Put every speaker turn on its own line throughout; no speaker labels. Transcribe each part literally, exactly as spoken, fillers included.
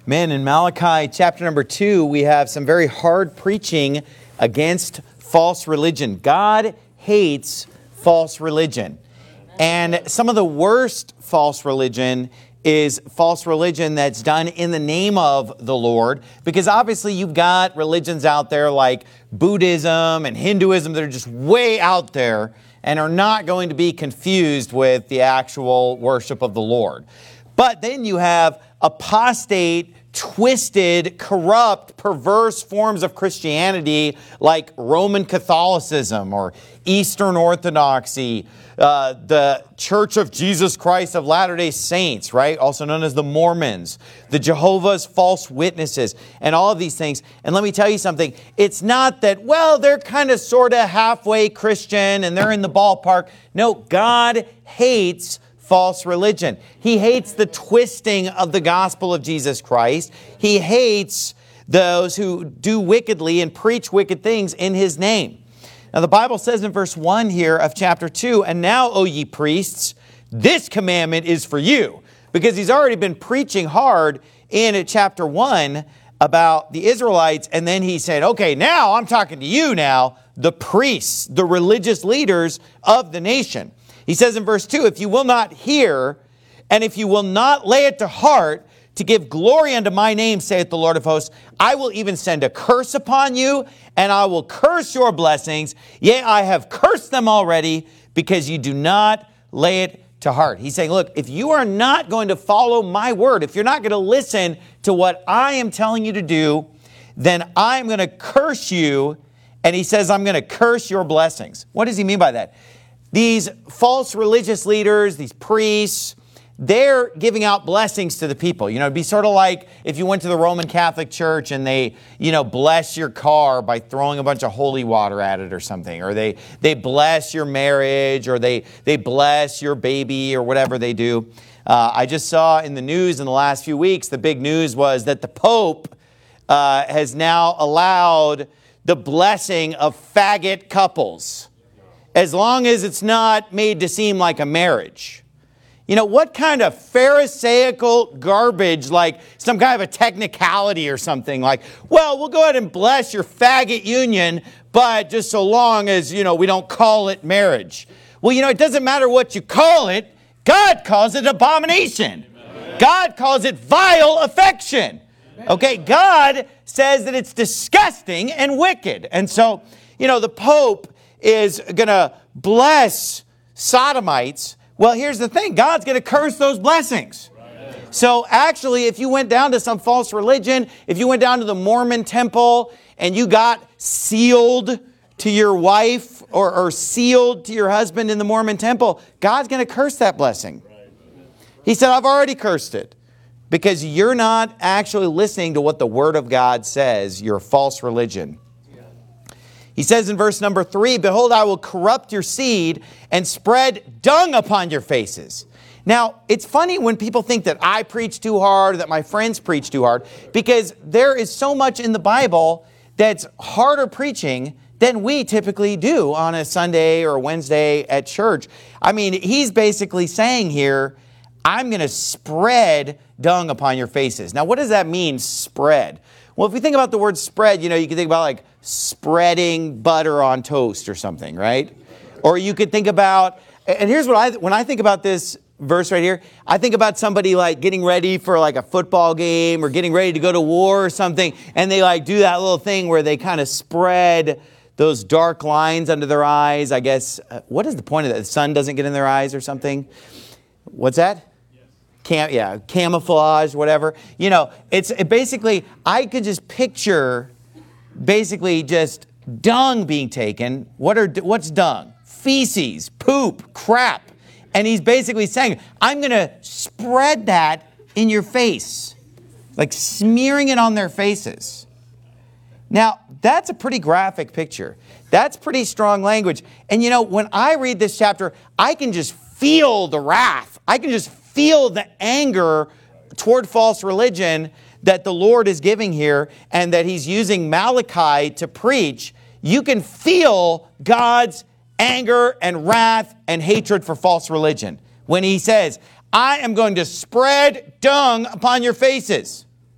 Man, in Malachi chapter number two, we have some very hard preaching against false religion. God hates false religion. And some of the worst false religion is false religion that's done in the name of the Lord. Because obviously you've got religions out there like Buddhism and Hinduism that are just way out there and are not going to be confused with the actual worship of the Lord. But then you have apostate, twisted, corrupt, perverse forms of Christianity like Roman Catholicism or Eastern Orthodoxy, uh, the Church of Jesus Christ of Latter-day Saints, right? Also known as the Mormons, the Jehovah's False Witnesses, and all of these things. And let me tell you something. It's not that, well, they're kind of sort of halfway Christian and they're in the ballpark. No, God hates false religion. He hates the twisting of the gospel of Jesus Christ. He hates those who do wickedly and preach wicked things in His name. Now the Bible says in verse one here of chapter two, "And now, O ye priests, this commandment is for you." Because He's already been preaching hard in chapter one about the Israelites. And then He said, okay, now I'm talking to you now, the priests, the religious leaders of the nation. He says in verse two, "If you will not hear, and if you will not lay it to heart, to give glory unto my name, saith the Lord of hosts, I will even send a curse upon you, and I will curse your blessings. Yea, I have cursed them already, because you do not lay it to heart." He's saying, look, if you are not going to follow my word, if you're not going to listen to what I am telling you to do, then I'm going to curse you. And He says, I'm going to curse your blessings. What does He mean by that? These false religious leaders, these priests, they're giving out blessings to the people. You know, it'd be sort of like if you went to the Roman Catholic Church and they, you know, bless your car by throwing a bunch of holy water at it or something. Or they, they bless your marriage, or they, they bless your baby, or whatever they do. Uh, I just saw in the news in the last few weeks, the big news was that the Pope uh, has now allowed the blessing of faggot couples, as long as it's not made to seem like a marriage. You know, what kind of pharisaical garbage, like some kind of a technicality or something like, well, we'll go ahead and bless your faggot union, but just so long as, you know, we don't call it marriage. Well, you know, it doesn't matter what you call it. God calls it abomination. Amen. God calls it vile affection. Okay, God says that it's disgusting and wicked. And so, you know, the Pope is going to bless sodomites. Well, here's the thing. God's going to curse those blessings. Right. So actually, if you went down to some false religion, if you went down to the Mormon temple and you got sealed to your wife or, or sealed to your husband in the Mormon temple, God's going to curse that blessing. Right. He said, I've already cursed it because you're not actually listening to what the Word of God says. You're a false religion. He says in verse number three, "Behold, I will corrupt your seed and spread dung upon your faces." Now, it's funny when people think that I preach too hard, that my friends preach too hard, because there is so much in the Bible that's harder preaching than we typically do on a Sunday or a Wednesday at church. I mean, he's basically saying here, I'm going to spread dung upon your faces. Now, what does that mean, spread? Well, if we think about the word spread, you know, you can think about like spreading butter on toast or something, right? Or you could think about, and here's what I, when I think about this verse right here, I think about somebody like getting ready for like a football game or getting ready to go to war or something. And they like do that little thing where they kind of spread those dark lines under their eyes. I guess, uh, what is the point of that? The sun doesn't get in their eyes or something? What's that? Cam, yeah, camouflage, whatever. You know, it's it basically, I could just picture basically just dung being taken. What are what's dung? Feces, poop, crap. And he's basically saying, I'm going to spread that in your face, like smearing it on their faces. Now, that's a pretty graphic picture. That's pretty strong language. And you know, when I read this chapter, I can just feel the wrath. I can just feel the anger toward false religion that the Lord is giving here and that He's using Malachi to preach. You can feel God's anger and wrath and hatred for false religion when He says, I am going to spread dung upon your faces.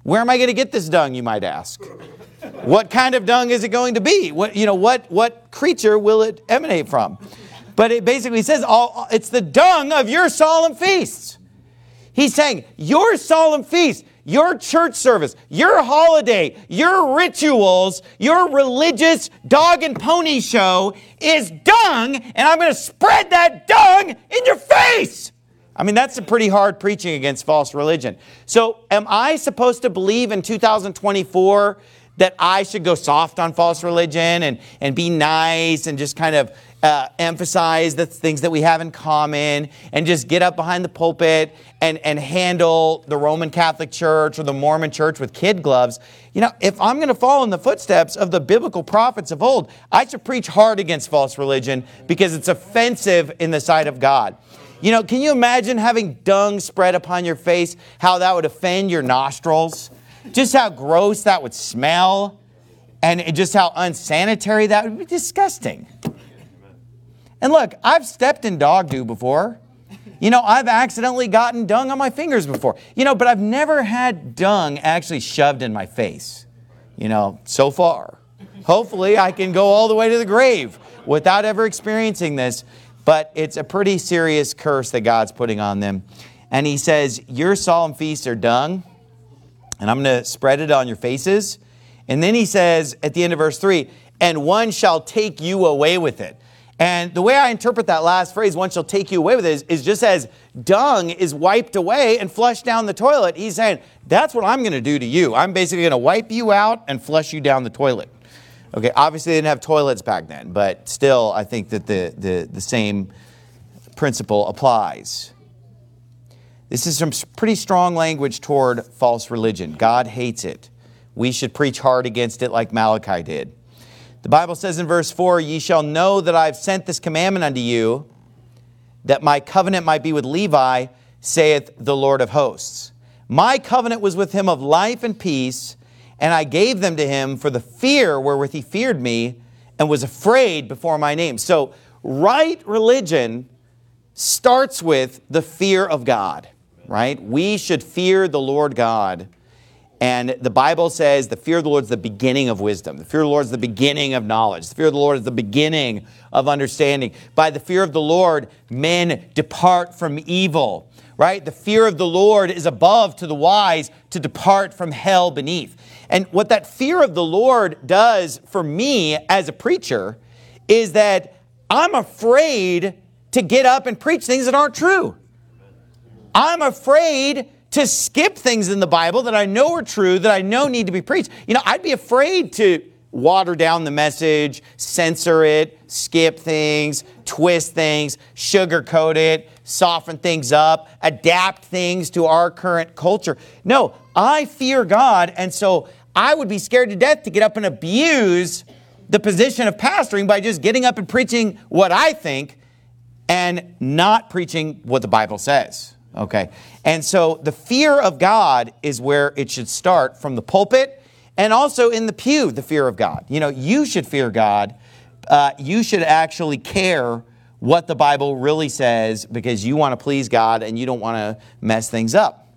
Where am I going to get this dung, you might ask? What kind of dung is it going to be? What, you know, what, what creature will it emanate from? But it basically says all, it's the dung of your solemn feasts. He's saying your solemn feast, your church service, your holiday, your rituals, your religious dog and pony show is dung, and I'm going to spread that dung in your face. I mean, that's a pretty hard preaching against false religion. So am I supposed to believe in two thousand twenty-four that I should go soft on false religion and, and be nice and just kind of uh, emphasize the things that we have in common and just get up behind the pulpit and, and handle the Roman Catholic Church or the Mormon Church with kid gloves? You know, if I'm going to follow in the footsteps of the biblical prophets of old, I should preach hard against false religion because it's offensive in the sight of God. You know, can you imagine having dung spread upon your face, how that would offend your nostrils? Just how gross that would smell, and just how unsanitary that would be. Disgusting. And look, I've stepped in dog dew before. You know, I've accidentally gotten dung on my fingers before. You know, but I've never had dung actually shoved in my face. You know, so far. Hopefully I can go all the way to the grave without ever experiencing this. But it's a pretty serious curse that God's putting on them. And he says, your solemn feasts are dung, and I'm going to spread it on your faces. And then he says at the end of verse three, and one shall take you away with it. And the way I interpret that last phrase, one shall take you away with it, is, is just as dung is wiped away and flushed down the toilet. He's saying, that's what I'm going to do to you. I'm basically going to wipe you out and flush you down the toilet. Okay, obviously they didn't have toilets back then, but still I think that the, the, the same principle applies. This is some pretty strong language toward false religion. God hates it. We should preach hard against it like Malachi did. The Bible says in verse four, ye shall know that I have sent this commandment unto you, that my covenant might be with Levi, saith the Lord of hosts. My covenant was with him of life and peace, and I gave them to him for the fear wherewith he feared me and was afraid before my name. So right religion starts with the fear of God, right? We should fear the Lord God. And the Bible says the fear of the Lord is the beginning of wisdom. The fear of the Lord is the beginning of knowledge. The fear of the Lord is the beginning of understanding. By the fear of the Lord, men depart from evil, right? The fear of the Lord is above to the wise to depart from hell beneath. And what that fear of the Lord does for me as a preacher is that I'm afraid to get up and preach things that aren't true. I'm afraid to skip things in the Bible that I know are true, that I know need to be preached. You know, I'd be afraid to water down the message, censor it, skip things, twist things, sugarcoat it, soften things up, adapt things to our current culture. No, I fear God, and so I would be scared to death to get up and abuse the position of pastoring by just getting up and preaching what I think and not preaching what the Bible says. Okay, and so the fear of God is where it should start, from the pulpit and also in the pew, the fear of God. You know, you should fear God. Uh, you should actually care what the Bible really says because you want to please God and you don't want to mess things up.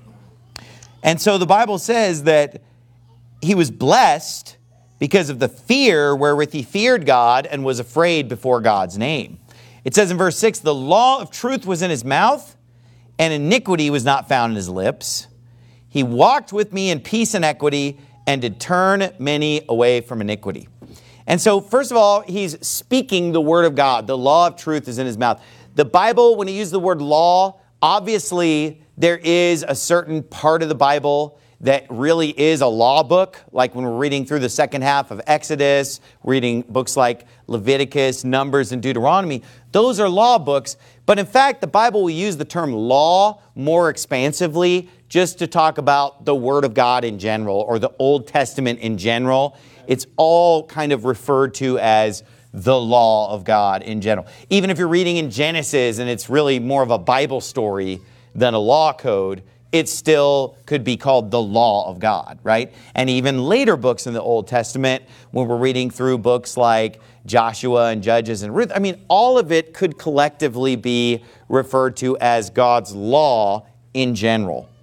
And so the Bible says that he was blessed because of the fear wherewith he feared God and was afraid before God's name. It says in verse six, the law of truth was in his mouth, and iniquity was not found in his lips. He walked with me in peace and equity, and did turn many away from iniquity. And so, first of all, he's speaking the word of God. The law of truth is in his mouth. The Bible, when he uses the word law, obviously there is a certain part of the Bible that really is a law book, like when we're reading through the second half of Exodus, reading books like Leviticus, Numbers, and Deuteronomy. Those are law books. But in fact, the Bible will use the term law more expansively just to talk about the Word of God in general, or the Old Testament in general. It's all kind of referred to as the law of God in general. Even if you're reading in Genesis and it's really more of a Bible story than a law code, it still could be called the law of God, right? And even later books in the Old Testament, when we're reading through books like Joshua and Judges and Ruth, I mean, all of it could collectively be referred to as God's law in general,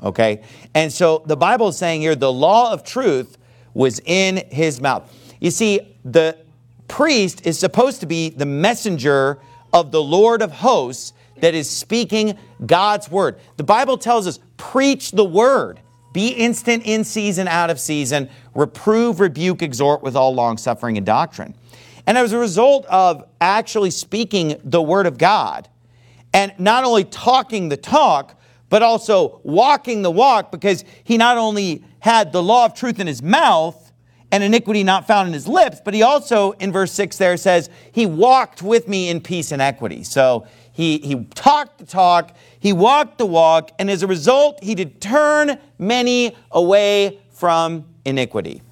Okay? And so the Bible is saying here, the law of truth was in his mouth. You see, the priest is supposed to be the messenger of the Lord of hosts that is speaking God's word. The Bible tells us, preach the word. Be instant in season, out of season. Reprove, rebuke, exhort with all long suffering and doctrine. And as a result of actually speaking the word of God, and not only talking the talk, but also walking the walk, because he not only had the law of truth in his mouth and iniquity not found in his lips, but he also, in verse six there, says, he walked with me in peace and equity. So he, he talked the talk, he walked the walk, and as a result, he did turn many away from iniquity.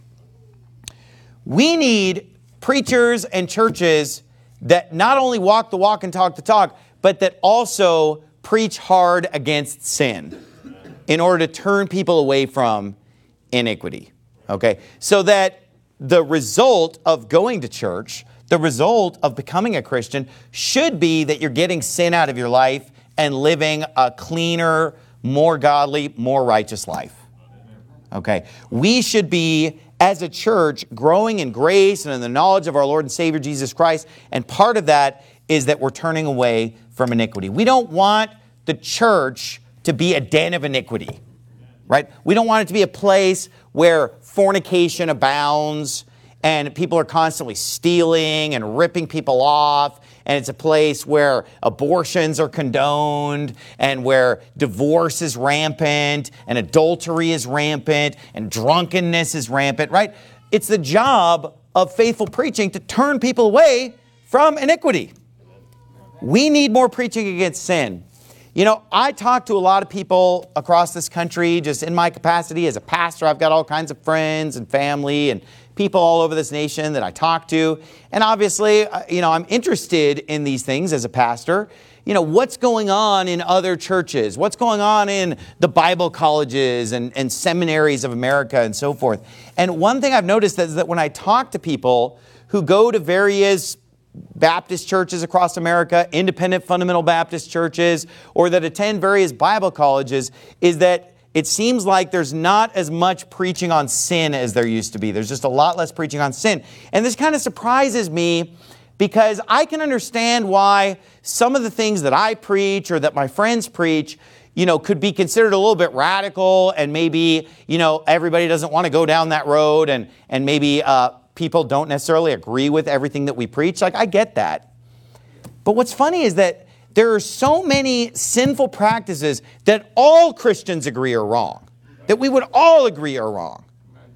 We need preachers and churches that not only walk the walk and talk the talk, but that also preach hard against sin in order to turn people away from iniquity. Okay, so that the result of going to church, the result of becoming a Christian, should be that you're getting sin out of your life and living a cleaner, more godly, more righteous life. Okay, we should be, as a church, growing in grace and in the knowledge of our Lord and Savior Jesus Christ, and part of that is that we're turning away from iniquity. We don't want the church to be a den of iniquity, right? We don't want it to be a place where fornication abounds and people are constantly stealing and ripping people off, and it's a place where abortions are condoned and where divorce is rampant and adultery is rampant and drunkenness is rampant, right? It's the job of faithful preaching to turn people away from iniquity. We need more preaching against sin. You know, I talk to a lot of people across this country, just in my capacity as a pastor. I've got all kinds of friends and family and people all over this nation that I talk to. And obviously, you know, I'm interested in these things as a pastor. You know, what's going on in other churches? What's going on in the Bible colleges and, and seminaries of America and so forth? And one thing I've noticed is that when I talk to people who go to various Baptist churches across America, independent fundamental Baptist churches, or that attend various Bible colleges, is that it seems like there's not as much preaching on sin as there used to be. There's just a lot less preaching on sin. And this kind of surprises me, because I can understand why some of the things that I preach or that my friends preach, you know, could be considered a little bit radical, and maybe, you know, everybody doesn't want to go down that road, and, and maybe uh, people don't necessarily agree with everything that we preach. Like, I get that. But what's funny is that there are so many sinful practices that all Christians agree are wrong, that we would all agree are wrong.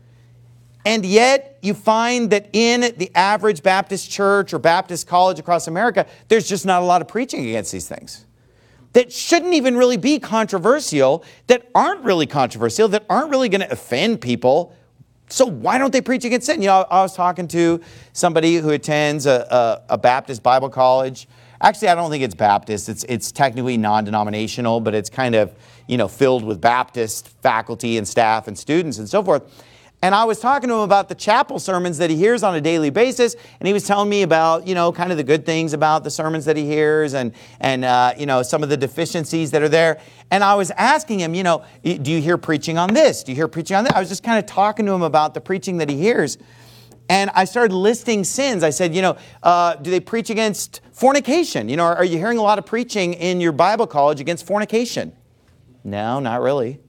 And yet you find that in the average Baptist church or Baptist college across America, there's just not a lot of preaching against these things that shouldn't even really be controversial, that aren't really controversial, that aren't really going to offend people. So why don't they preach against sin? You know, I was talking to somebody who attends a, a, a Baptist Bible college. Actually, I don't think it's Baptist. It's it's technically non-denominational, but it's kind of, you know, filled with Baptist faculty and staff and students and so forth. And I was talking to him about the chapel sermons that he hears on a daily basis, and he was telling me about, you know, kind of the good things about the sermons that he hears, and, and uh, you know, some of the deficiencies that are there. And I was asking him, you know, do you hear preaching on this? Do you hear preaching on that? I was just kind of talking to him about the preaching that he hears. And I started listing sins. I said, you know, uh, do they preach against fornication? You know, are, are you hearing a lot of preaching in your Bible college against fornication? No, not really.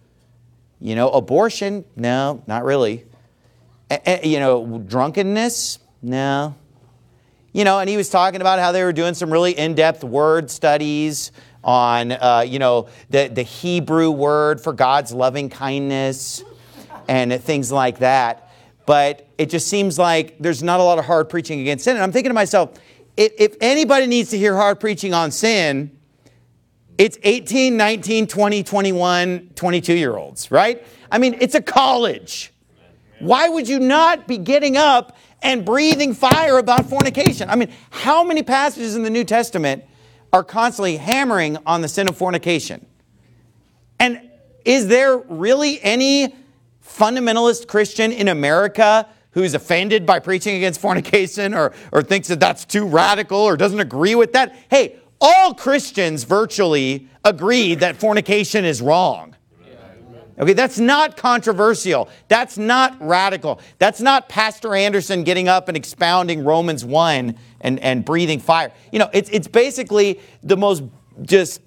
You know, abortion? No, not really. A- a- you know, drunkenness? No. You know, and he was talking about how they were doing some really in-depth word studies on, uh, you know, the, the Hebrew word for God's loving kindness and things like that. But it just seems like there's not a lot of hard preaching against sin. And I'm thinking to myself, if, if anybody needs to hear hard preaching on sin, it's eighteen, nineteen, twenty, twenty-one, twenty-two-year-olds, right? I mean, it's a college. Why would you not be getting up and breathing fire about fornication? I mean, how many passages in the New Testament are constantly hammering on the sin of fornication? And is there really any fundamentalist Christian in America who's offended by preaching against fornication, or, or thinks that that's too radical, or doesn't agree with that? Hey, all Christians virtually agree that fornication is wrong. Okay, that's not controversial. That's not radical. That's not Pastor Anderson getting up and expounding Romans one and, and breathing fire. You know, it's, it's basically the most just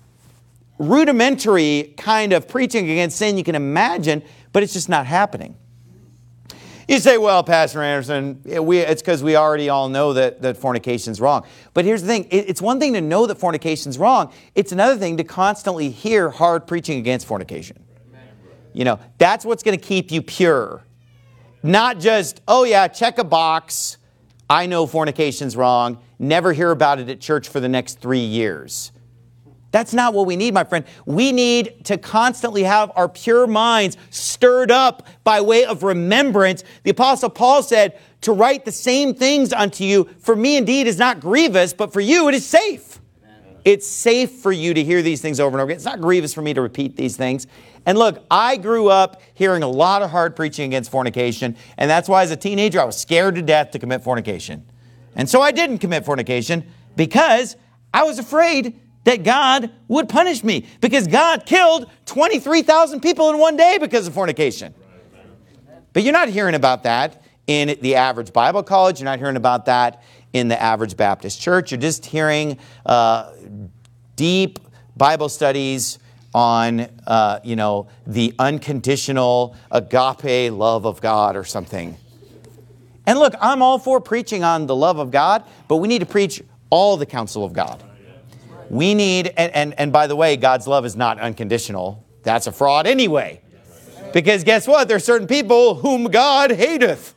rudimentary kind of preaching against sin you can imagine, but it's just not happening. You say, well, Pastor Anderson, we, it's because we already all know that, that fornication's wrong. But here's the thing. It, it's one thing to know that fornication's wrong. It's another thing to constantly hear hard preaching against fornication. You know, that's what's going to keep you pure. Not just, oh yeah, check a box. I know fornication's wrong. Never hear about it at church for the next three years. That's not what we need, my friend. We need to constantly have our pure minds stirred up by way of remembrance. The Apostle Paul said, to write the same things unto you, for me indeed is not grievous, but for you it is safe. Amen. It's safe for you to hear these things over and over again. It's not grievous for me to repeat these things. And look, I grew up hearing a lot of hard preaching against fornication, and that's why as a teenager I was scared to death to commit fornication. And so I didn't commit fornication because I was afraid that God would punish me, because God killed twenty-three thousand people in one day because of fornication. But you're not hearing about that in the average Bible college. You're not hearing about that in the average Baptist church. You're just hearing uh, deep Bible studies on, uh, you know, the unconditional agape love of God or something. And look, I'm all for preaching on the love of God, but we need to preach all the counsel of God. We need, and, and, and by the way, God's love is not unconditional. That's a fraud anyway. Because guess what? There are certain people whom God hateth.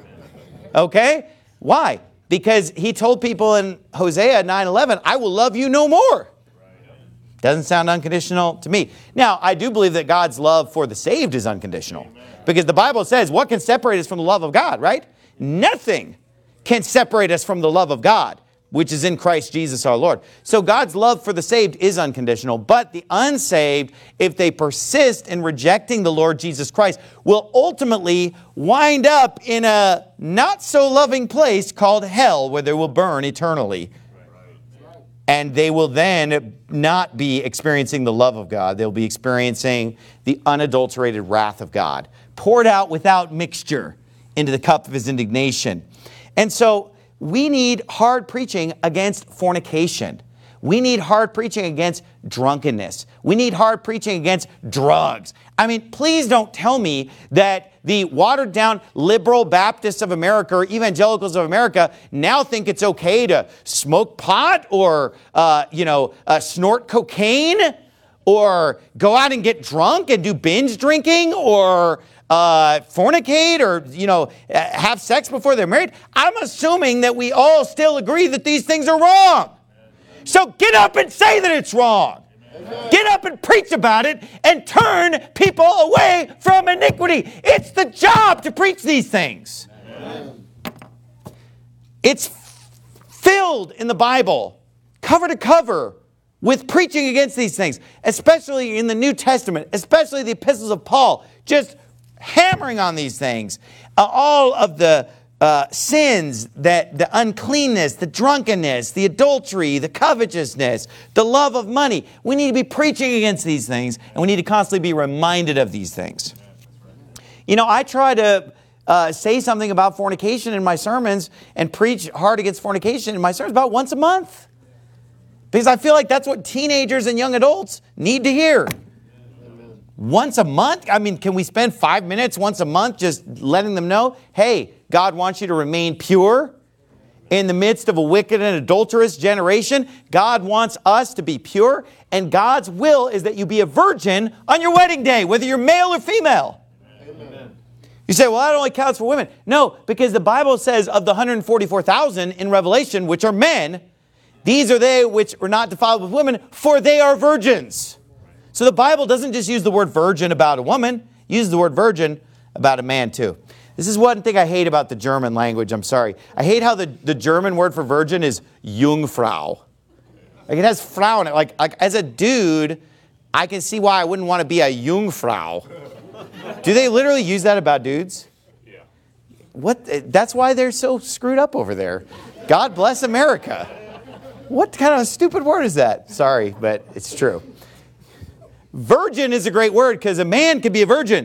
Okay? Why? Because he told people in Hosea nine eleven, I will love you no more. Doesn't sound unconditional to me. Now, I do believe that God's love for the saved is unconditional. Because the Bible says, what can separate us from the love of God, right? Nothing can separate us from the love of God, which is in Christ Jesus our Lord. So God's love for the saved is unconditional, but the unsaved, if they persist in rejecting the Lord Jesus Christ, will ultimately wind up in a not so loving place called hell, where they will burn eternally. And they will then not be experiencing the love of God. They'll be experiencing the unadulterated wrath of God, poured out without mixture into the cup of his indignation. And so we need hard preaching against fornication. We need hard preaching against drunkenness. We need hard preaching against drugs. I mean, please don't tell me that the watered down liberal Baptists of America or evangelicals of America now think it's okay to smoke pot or, uh, you know, uh, snort cocaine or go out and get drunk and do binge drinking or Uh, fornicate or, you know, have sex before they're married. I'm assuming that we all still agree that these things are wrong. So get up and say that it's wrong. Amen. Get up and preach about it and turn people away from iniquity. It's the job to preach these things. Amen. It's filled in the Bible, cover to cover, with preaching against these things, especially in the New Testament, especially the epistles of Paul, just hammering on these things. Uh, all of the uh, sins, that the uncleanness, the drunkenness, the adultery, the covetousness, the love of money. We need to be preaching against these things, and we need to constantly be reminded of these things. You know, I try to uh, say something about fornication in my sermons and preach hard against fornication in my sermons about once a month. Because I feel like that's what teenagers and young adults need to hear. Once a month? I mean, can we spend five minutes once a month just letting them know, hey, God wants you to remain pure in the midst of a wicked and adulterous generation. God wants us to be pure, and God's will is that you be a virgin on your wedding day, whether you're male or female. Amen. You say, well, that only counts for women. No, because the Bible says of the one hundred forty-four thousand in Revelation, which are men, these are they which are not defiled with women, for they are virgins. So the Bible doesn't just use the word virgin about a woman, it uses the word virgin about a man too. This is one thing I hate about the German language, I'm sorry. I hate how the, the German word for virgin is Jungfrau. Like it has Frau in it. Like, like as a dude, I can see why I wouldn't want to be a Jungfrau. Do they literally use that about dudes? Yeah. What? That's why they're so screwed up over there. God bless America. What kind of a stupid word is that? Sorry, but it's true. Virgin is a great word because a man could be a virgin.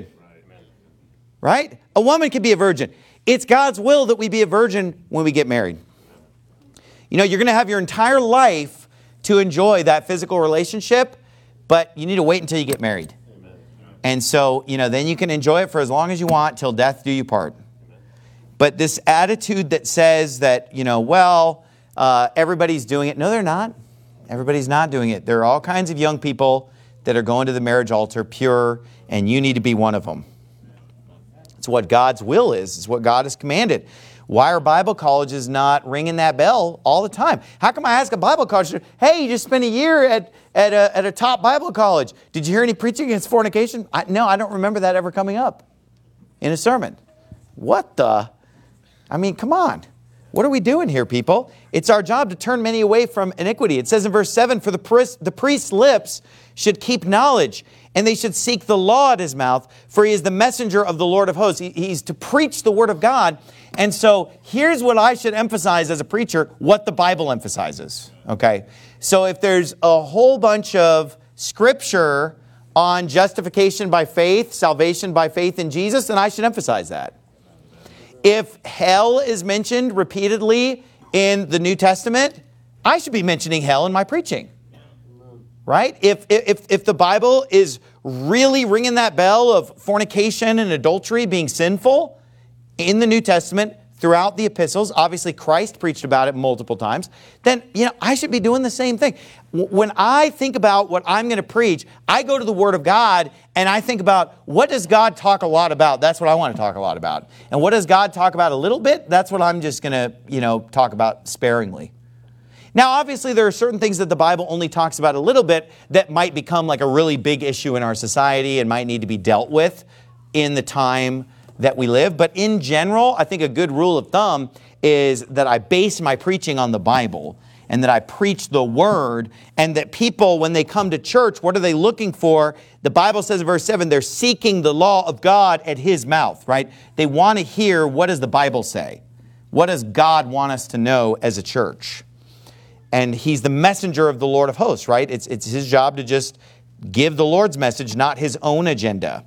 Right? A woman could be a virgin. It's God's will that we be a virgin when we get married. You know, you're going to have your entire life to enjoy that physical relationship, but you need to wait until you get married. Amen. And so, you know, then you can enjoy it for as long as you want till death do you part. Amen. But this attitude that says that, you know, well, uh, everybody's doing it. No, they're not. Everybody's not doing it. There are all kinds of young people that are going to the marriage altar pure, and you need to be one of them. It's what God's will is. It's what God has commanded. Why are Bible colleges not ringing that bell all the time? How come I ask a Bible college student, hey, you just spent a year at, at, a, at a top Bible college. Did you hear any preaching against fornication? I, no, I don't remember that ever coming up in a sermon. What the? I mean, come on. What are we doing here, people? It's our job to turn many away from iniquity. It says in verse seven, for the priest, the priest's lips should keep knowledge, and they should seek the law at his mouth, for he is the messenger of the Lord of hosts. He, he's to preach the word of God. And so here's what I should emphasize as a preacher, what the Bible emphasizes. Okay? So if there's a whole bunch of scripture on justification by faith, salvation by faith in Jesus, then I should emphasize that. If hell is mentioned repeatedly in the New Testament, I should be mentioning hell in my preaching. Right? If, if, if the Bible is really ringing that bell of fornication and adultery being sinful in the New Testament, throughout the epistles, obviously Christ preached about it multiple times, then, you know, I should be doing the same thing. When I think about what I'm going to preach, I go to the Word of God and I think about, what does God talk a lot about? That's what I want to talk a lot about. And what does God talk about a little bit? That's what I'm just going to, you know, talk about sparingly. Now, obviously, there are certain things that the Bible only talks about a little bit that might become like a really big issue in our society and might need to be dealt with in the time that we live. But in general, I think a good rule of thumb is that I base my preaching on the Bible and that I preach the Word, and that people, when they come to church, what are they looking for? The Bible says in verse seven, they're seeking the law of God at His mouth, right? They want to hear, what does the Bible say? What does God want us to know as a church? And He's the messenger of the Lord of hosts, right? It's, it's His job to just give the Lord's message, not His own agenda.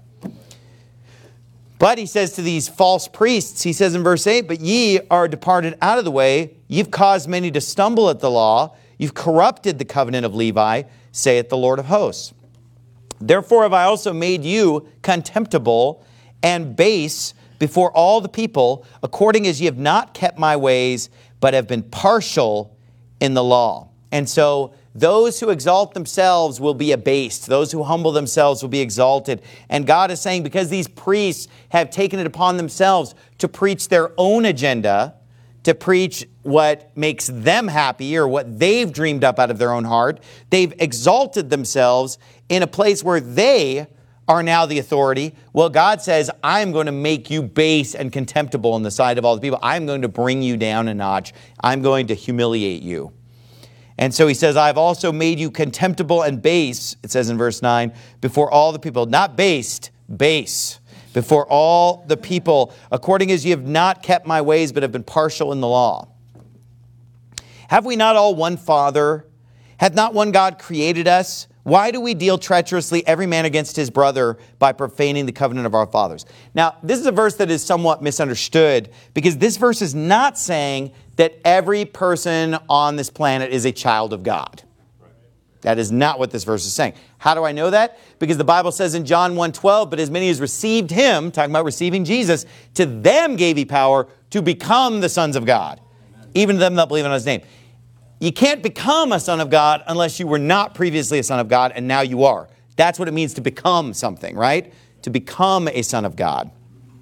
But He says to these false priests, He says in verse eight, but ye are departed out of the way. You've caused many to stumble at the law. You've corrupted the covenant of Levi, saith the Lord of hosts. Therefore have I also made you contemptible and base before all the people, according as ye have not kept my ways, but have been partial in the law. And so those who exalt themselves will be abased. Those who humble themselves will be exalted. And God is saying, because these priests have taken it upon themselves to preach their own agenda, to preach what makes them happy or what they've dreamed up out of their own heart, they've exalted themselves in a place where they are now the authority. Well, God says, I'm going to make you base and contemptible in the sight of all the people. I'm going to bring you down a notch. I'm going to humiliate you. And so He says, I've also made you contemptible and base, it says in verse nine, before all the people, not based, base, before all the people, according as you have not kept my ways, but have been partial in the law. Have we not all one Father? Hath not one God created us? Why do we deal treacherously every man against his brother by profaning the covenant of our fathers? Now, this is a verse that is somewhat misunderstood, because this verse is not saying that every person on this planet is a child of God. That is not what this verse is saying. How do I know that? Because the Bible says in John one twelve, but as many as received Him, talking about receiving Jesus, to them gave He power to become the sons of God, even to them that believe in His name. You can't become a son of God unless you were not previously a son of God, and now you are. That's what it means to become something, right? To become a son of God.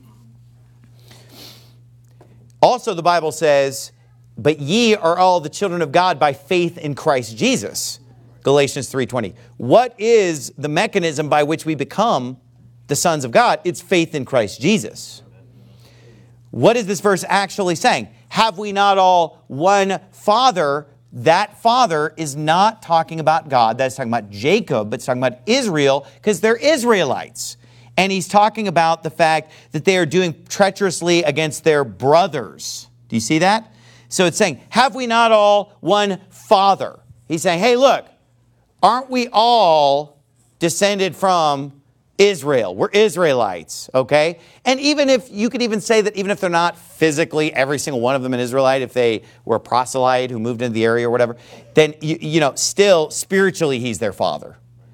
Also, the Bible says, but ye are all the children of God by faith in Christ Jesus. Galatians three twenty. What is the mechanism by which we become the sons of God? It's faith in Christ Jesus. What is this verse actually saying? Have we not all one Father? That Father is not talking about God. That's talking about Jacob, but it's talking about Israel, because they're Israelites. And He's talking about the fact that they are doing treacherously against their brothers. Do you see that? So it's saying, have we not all one Father? He's saying, hey, look, aren't we all descended from Israel. We're Israelites, okay? And even if, you could even say that even if they're not physically, every single one of them an Israelite, if they were a proselyte who moved into the area or whatever, then, you, you know, still, spiritually, he's their father.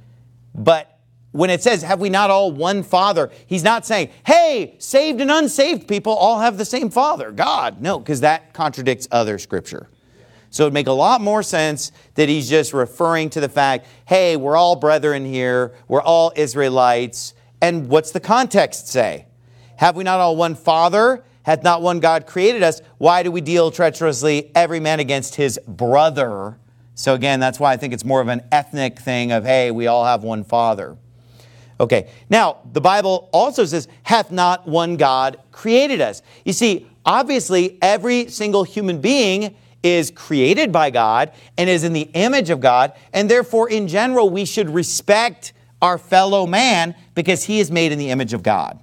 But when it says, have we not all one father, he's not saying, hey, saved and unsaved people all have the same father, God. No, because that contradicts other scripture. So it would make a lot more sense that he's just referring to the fact, hey, we're all brethren here, we're all Israelites. And what's the context say? Have we not all one Father? Hath not one God created us? Why do we deal treacherously every man against his brother? So again, that's why I think it's more of an ethnic thing of, hey, we all have one Father. Okay, now the Bible also says, hath not one God created us? You see, obviously every single human being is created by God and is in the image of God, and therefore in general we should respect our fellow man because he is made in the image of God.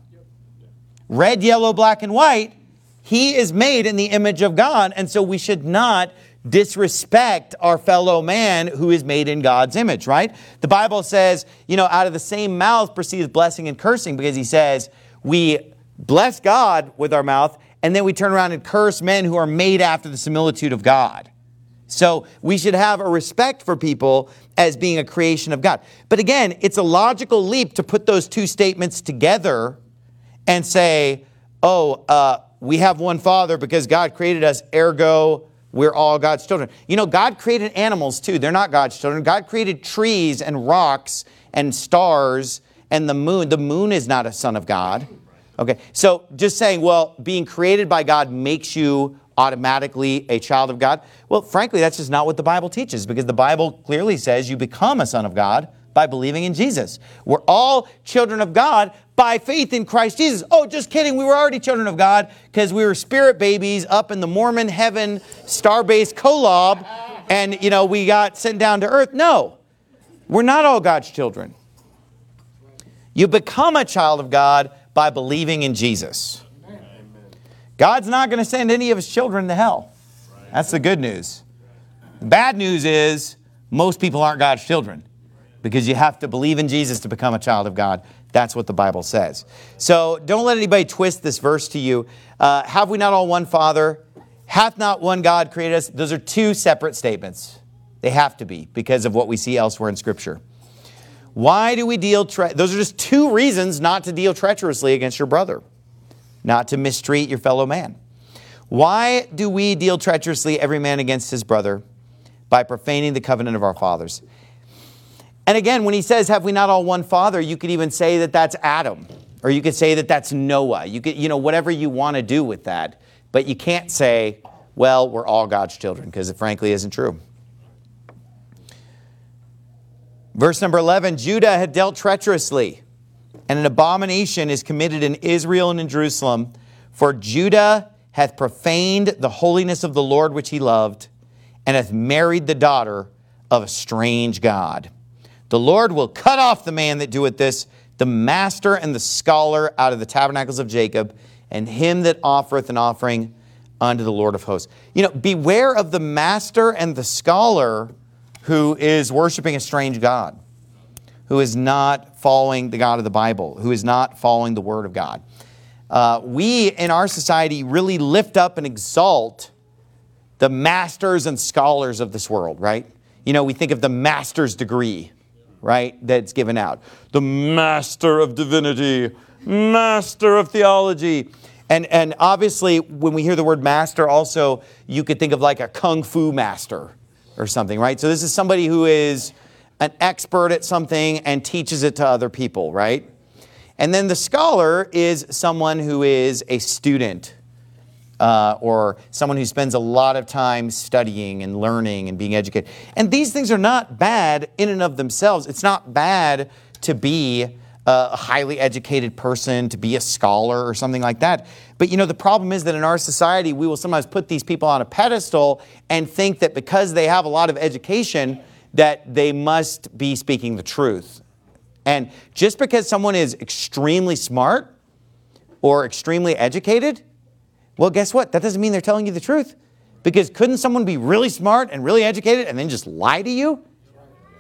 Red, yellow, black, and white, he is made in the image of God, and so we should not disrespect our fellow man who is made in God's image, right? The Bible says, you know, out of the same mouth proceeds blessing and cursing, because he says we bless God with our mouth, and then we turn around and curse men who are made after the similitude of God. So we should have a respect for people as being a creation of God. But again, it's a logical leap to put those two statements together and say, oh, uh, we have one Father because God created us, ergo, we're all God's children. You know, God created animals too. They're not God's children. God created trees and rocks and stars and the moon. The moon is not a son of God. Okay, so just saying, well, being created by God makes you automatically a child of God. Well, frankly, that's just not what the Bible teaches, because the Bible clearly says you become a son of God by believing in Jesus. We're all children of God by faith in Christ Jesus. Oh, just kidding. We were already children of God because we were spirit babies up in the Mormon heaven star-based Kolob, and, you know, we got sent down to earth. No, we're not all God's children. You become a child of God by believing in Jesus. Amen. God's not going to send any of his children to hell. That's the good news. The bad news is most people aren't God's children, because you have to believe in Jesus to become a child of God. That's what the Bible says. So don't let anybody twist this verse to you. Uh, have we not all one Father? Hath not one God created us? Those are two separate statements. They have to be, because of what we see elsewhere in Scripture. Why do we deal, tre- those are just two reasons not to deal treacherously against your brother, not to mistreat your fellow man. Why do we deal treacherously every man against his brother? By profaning the covenant of our fathers. And again, when he says, have we not all one Father, you could even say that that's Adam, or you could say that that's Noah. You could, you know, whatever you want to do with that. But you can't say, well, we're all God's children, because it frankly isn't true. Verse number eleven, Judah had dealt treacherously, and an abomination is committed in Israel and in Jerusalem. For Judah hath profaned the holiness of the Lord which he loved, and hath married the daughter of a strange god. The Lord will cut off the man that doeth this, the master and the scholar out of the tabernacles of Jacob, and him that offereth an offering unto the Lord of hosts. You know, beware of the master and the scholar who is worshiping a strange god, who is not following the God of the Bible, who is not following the Word of God. Uh, we, in our society, really lift up and exalt the masters and scholars of this world, right? You know, we think of the master's degree, right, that's given out. The master of divinity, master of theology. And, and obviously, when we hear the word master, also, you could think of like a kung fu master or something, right? So this is somebody who is an expert at something and teaches it to other people, right? And then the scholar is someone who is a student uh, or someone who spends a lot of time studying and learning and being educated. And these things are not bad in and of themselves. It's not bad to be a highly educated person, to be a scholar or something like that. But you know, the problem is that in our society, we will sometimes put these people on a pedestal and think that because they have a lot of education, that they must be speaking the truth. And just because someone is extremely smart or extremely educated, well, guess what? That doesn't mean they're telling you the truth. Because couldn't someone be really smart and really educated and then just lie to you?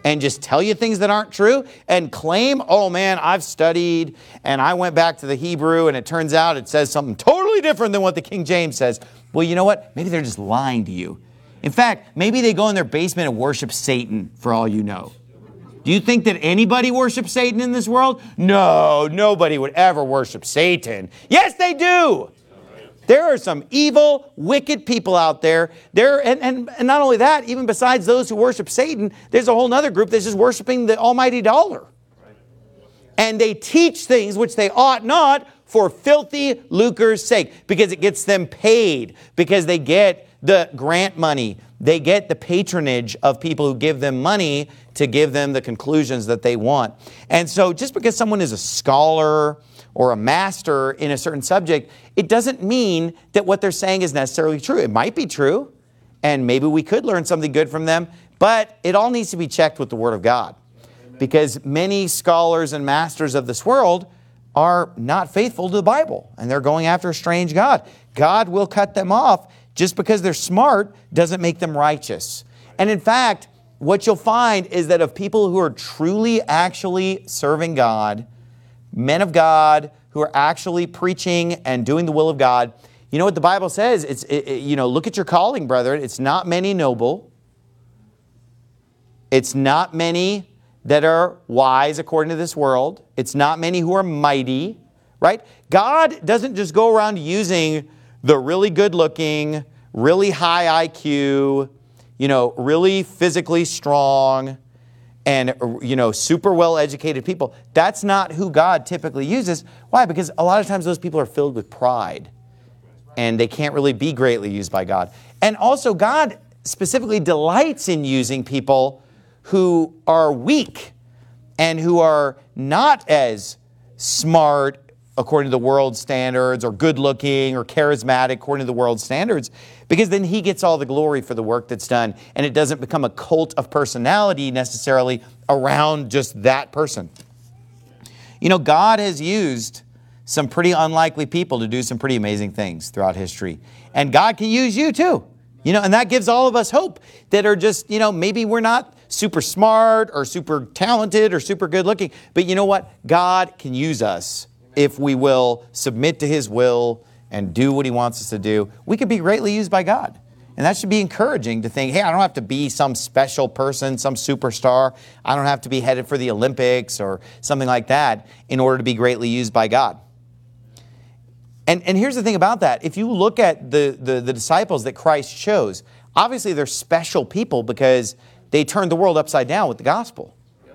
and just tell you things that aren't true and claim, oh man, I've studied and I went back to the Hebrew and it turns out it says something totally different than what the King James says. Well, you know what? Maybe they're just lying to you. In fact, maybe they go in their basement and worship Satan for all you know. Do you think that anybody worships Satan in this world? No, nobody would ever worship Satan. Yes, they do. There are some evil, wicked people out there. There, and, and, and not only that, even besides those who worship Satan, there's a whole other group that's just worshiping the almighty dollar. And they teach things which they ought not for filthy lucre's sake, because it gets them paid, because they get the grant money. They get the patronage of people who give them money to give them the conclusions that they want. And so just because someone is a scholar or a master in a certain subject, it doesn't mean that what they're saying is necessarily true. It might be true, and maybe we could learn something good from them, but it all needs to be checked with the Word of God. Amen. Because many scholars and masters of this world are not faithful to the Bible, and they're going after a strange God. God will cut them off. Just because they're smart doesn't make them righteous. And in fact, what you'll find is that of people who are truly actually serving God, men of God who are actually preaching and doing the will of God, you know what the Bible says? It's it, it, you know, look at your calling, brethren. It's not many noble. It's not many that are wise according to this world. It's not many who are mighty, right? God doesn't just go around using the really good looking, really high I Q, you know, really physically strong, and, you know, super well-educated people. That's not who God typically uses. Why? Because a lot of times those people are filled with pride, and they can't really be greatly used by God. And also, God specifically delights in using people who are weak and who are not as smart according to the world's standards, or good-looking, or charismatic according to the world's standards, because then He gets all the glory for the work that's done, and it doesn't become a cult of personality necessarily around just that person. You know, God has used some pretty unlikely people to do some pretty amazing things throughout history, and God can use you too. You know, and that gives all of us hope that are just, you know, maybe we're not super smart or super talented or super good-looking, but you know what? God can use us if we will submit to His will and do what He wants us to do. We could be greatly used by God. And that should be encouraging to think, hey, I don't have to be some special person, some superstar. I don't have to be headed for the Olympics or something like that in order to be greatly used by God. And, and here's the thing about that. If you look at the, the, the disciples that Christ chose, obviously they're special people because they turned the world upside down with the gospel.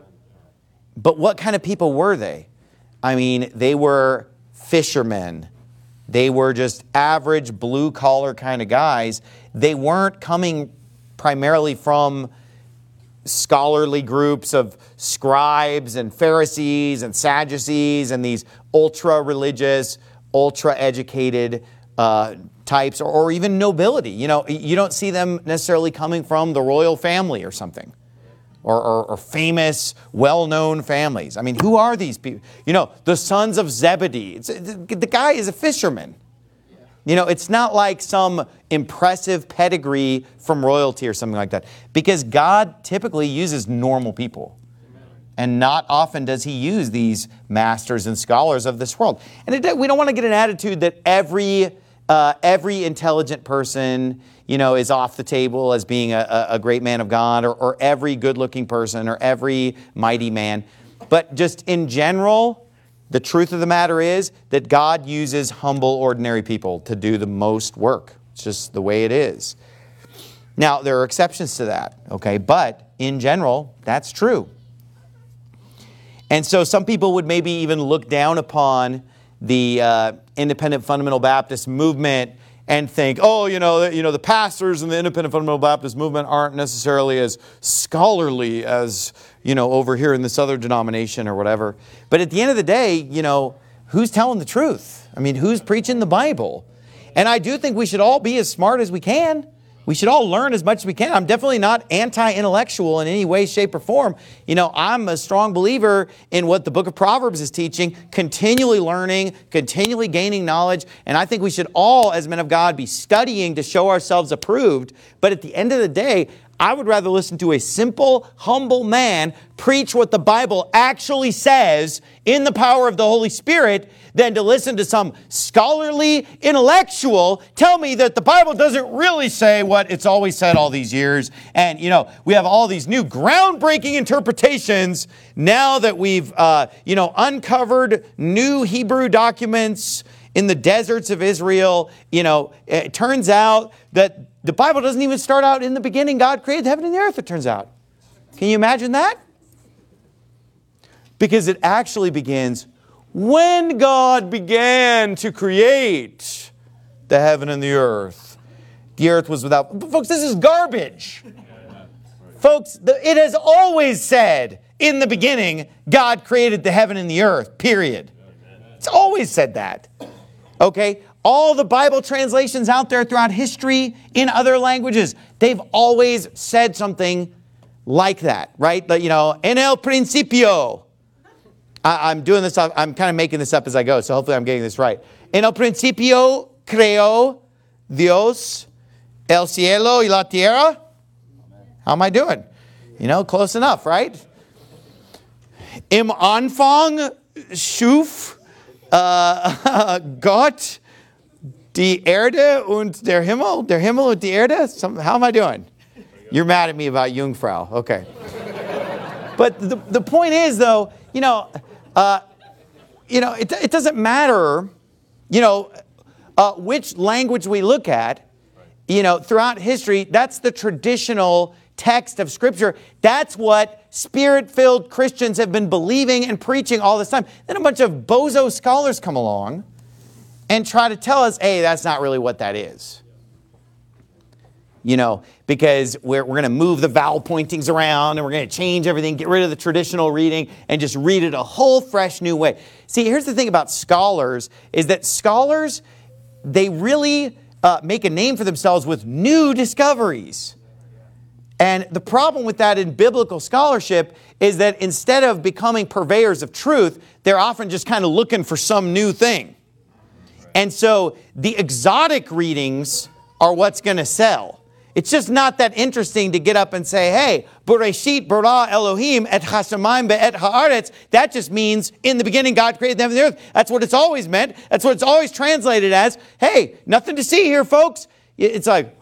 But what kind of people were they? I mean, they were fishermen. They were just average blue-collar kind of guys. They weren't coming primarily from scholarly groups of scribes and Pharisees and Sadducees and these ultra-religious, ultra-educated uh, types, or, or even nobility. You know, you don't see them necessarily coming from the royal family or something. Or, or, or famous, well-known families. I mean, who are these people? You know, the sons of Zebedee. It's, the guy is a fisherman. You know, it's not like some impressive pedigree from royalty or something like that. Because God typically uses normal people. And not often does He use these masters and scholars of this world. And it, we don't want to get an attitude that every, uh, every intelligent person, you know, is off the table as being a, a great man of God, or, or every good-looking person, or every mighty man. But just in general, the truth of the matter is that God uses humble, ordinary people to do the most work. It's just the way it is. Now, there are exceptions to that, okay? But in general, that's true. And so some people would maybe even look down upon the uh, independent fundamental Baptist movement and think, oh, you know, you know, the pastors in the independent fundamental Baptist movement aren't necessarily as scholarly as, you know, over here in this other denomination or whatever. But at the end of the day, you know, who's telling the truth? I mean, who's preaching the Bible? And I do think we should all be as smart as we can. We should all learn as much as we can. I'm definitely not anti-intellectual in any way, shape, or form. You know, I'm a strong believer in what the book of Proverbs is teaching, continually learning, continually gaining knowledge. And I think we should all, as men of God, be studying to show ourselves approved. But at the end of the day, I would rather listen to a simple, humble man preach what the Bible actually says in the power of the Holy Spirit than to listen to some scholarly intellectual tell me that the Bible doesn't really say what it's always said all these years. And, you know, we have all these new groundbreaking interpretations now that we've, uh, you know, uncovered new Hebrew documents in the deserts of Israel. You know, it turns out that the Bible doesn't even start out in the beginning. God created the heaven and the earth, it turns out. Can you imagine that? Because it actually begins when God began to create the heaven and the earth. The earth was without... Folks, this is garbage. Folks, the, it has always said, in the beginning, God created the heaven and the earth, period. It's always said that. Okay? All the Bible translations out there throughout history in other languages, they've always said something like that, right? But, you know, en el principio. I, I'm doing this, I'm kind of making this up as I go, so hopefully I'm getting this right. En el principio creó Dios el cielo y la tierra. How am I doing? You know, close enough, right? Im Anfang schuf uh, Gott die Erde und der Himmel, der Himmel und die Erde. Some, how am I doing? You're mad at me about Jungfrau. Okay. But the, the point is, though, you know, uh, you know, it, it doesn't matter, you know, uh, which language we look at. You know, throughout history, that's the traditional text of Scripture. That's what Spirit-filled Christians have been believing and preaching all this time. Then a bunch of bozo scholars come along and try to tell us, hey, that's not really what that is. You know, because we're, we're going to move the vowel pointings around and we're going to change everything, get rid of the traditional reading and just read it a whole fresh new way. See, here's the thing about scholars is that scholars, they really uh, make a name for themselves with new discoveries. And the problem with that in biblical scholarship is that instead of becoming purveyors of truth, they're often just kind of looking for some new thing. And so the exotic readings are what's going to sell. It's just not that interesting to get up and say, hey, Bereshit bara Elohim et hashamayim be'et haaretz. That just means in the beginning God created the heaven and the earth. That's what it's always meant. That's what it's always translated as. Hey, nothing to see here, folks. It's like,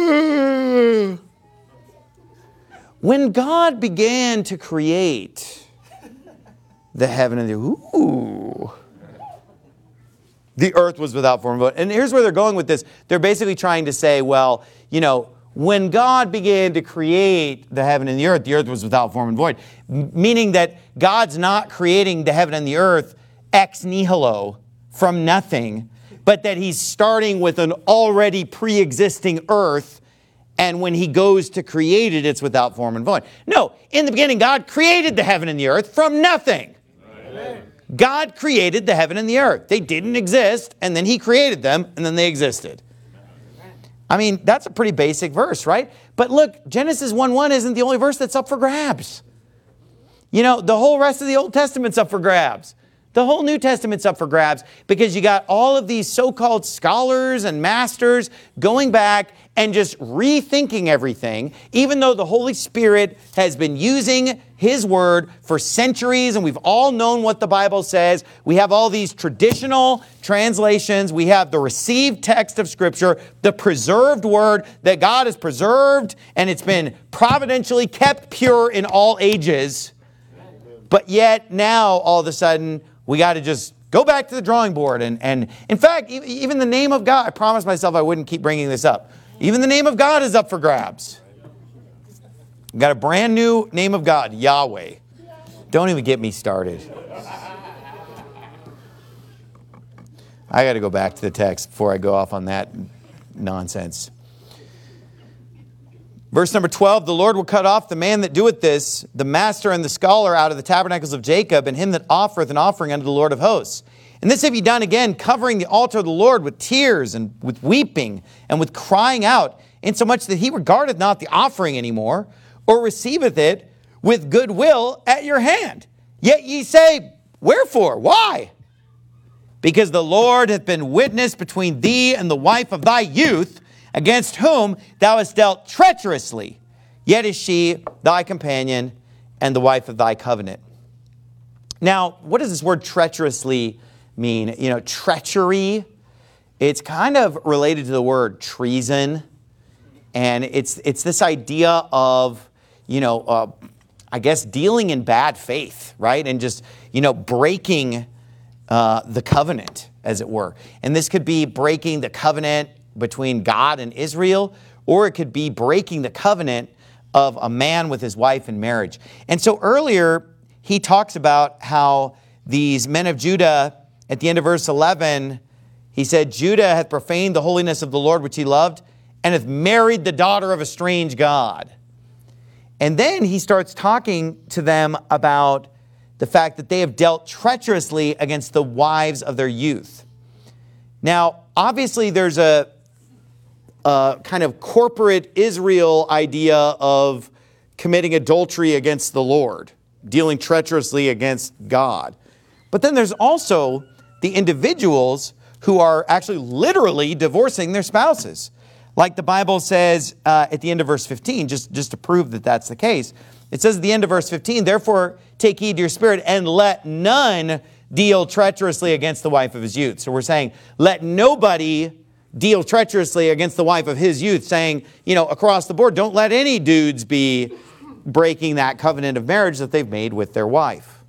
when God began to create the heaven and the earth, ooh, the earth was without form and void. And here's where they're going with this. They're basically trying to say, well, you know, when God began to create the heaven and the earth, the earth was without form and void. M- meaning that God's not creating the heaven and the earth ex nihilo, from nothing, but that He's starting with an already pre-existing earth, and when He goes to create it, it's without form and void. No, in the beginning, God created the heaven and the earth from nothing. Amen. God created the heaven and the earth. They didn't exist, and then He created them, and then they existed. I mean, that's a pretty basic verse, right? But look, Genesis one one isn't the only verse that's up for grabs. You know, the whole rest of the Old Testament's up for grabs. The whole New Testament's up for grabs because you got all of these so-called scholars and masters going back and just rethinking everything, even though the Holy Spirit has been using His Word for centuries and we've all known what the Bible says. We have all these traditional translations. We have the received text of Scripture, the preserved Word that God has preserved, and it's been providentially kept pure in all ages. But yet now, all of a sudden, we got to just go back to the drawing board. And, and in fact, even the name of God, I promised myself I wouldn't keep bringing this up. Even the name of God is up for grabs. We've got a brand new name of God, Yahweh. Don't even get me started. I got to go back to the text before I go off on that nonsense. Verse number twelve, the Lord will cut off the man that doeth this, the master and the scholar out of the tabernacles of Jacob, and him that offereth an offering unto the Lord of hosts. And this have ye done again, covering the altar of the Lord with tears and with weeping and with crying out, insomuch that He regardeth not the offering any more, or receiveth it with good will at your hand. Yet ye say, wherefore? Why? Because the Lord hath been witness between thee and the wife of thy youth, against whom thou hast dealt treacherously, yet is she thy companion and the wife of thy covenant. Now, what does this word treacherously mean? You know, treachery, it's kind of related to the word treason. And it's it's this idea of, you know, uh, I guess dealing in bad faith, right? And just, you know, breaking uh, the covenant, as it were. And this could be breaking the covenant between God and Israel, or it could be breaking the covenant of a man with his wife in marriage. And so earlier, he talks about how these men of Judah, at the end of verse eleven, he said, Judah hath profaned the holiness of the Lord which he loved, and hath married the daughter of a strange god. And then he starts talking to them about the fact that they have dealt treacherously against the wives of their youth. Now, obviously, there's a, a kind of corporate Israel idea of committing adultery against the Lord, dealing treacherously against God. But then there's also the individuals who are actually literally divorcing their spouses. Like the Bible says uh, at the end of verse fifteen, just, just to prove that that's the case. It says at the end of verse fifteen, therefore take heed to your spirit and let none deal treacherously against the wife of his youth. So we're saying, let nobody deal treacherously against the wife of his youth, saying, you know, across the board, don't let any dudes be breaking that covenant of marriage that they've made with their wife.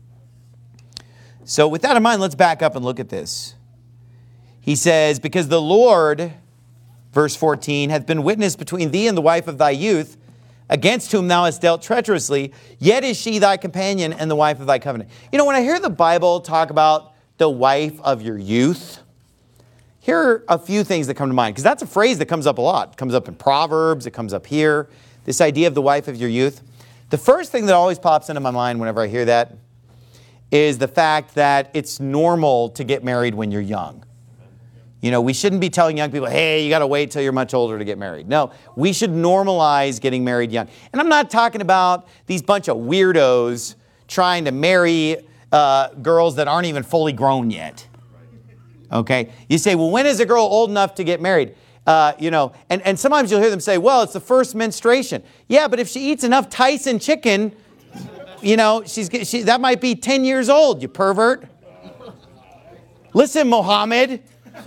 So with that in mind, let's back up and look at this. He says, because the Lord, verse fourteen, hath been witness between thee and the wife of thy youth, against whom thou hast dealt treacherously, yet is she thy companion and the wife of thy covenant. You know, when I hear the Bible talk about the wife of your youth, here are a few things that come to mind, because that's a phrase that comes up a lot. It comes up in Proverbs, it comes up here, this idea of the wife of your youth. The first thing that always pops into my mind whenever I hear that is the fact that it's normal to get married when you're young. You know, we shouldn't be telling young people, hey, you got to wait till you're much older to get married. No, we should normalize getting married young. And I'm not talking about these bunch of weirdos trying to marry uh, girls that aren't even fully grown yet. Okay? You say, well, when is a girl old enough to get married? Uh, you know, and, and sometimes you'll hear them say, well, it's the first menstruation. Yeah, but if she eats enough Tyson chicken, you know, she's she, that might be ten years old, you pervert. Listen, Mohammed.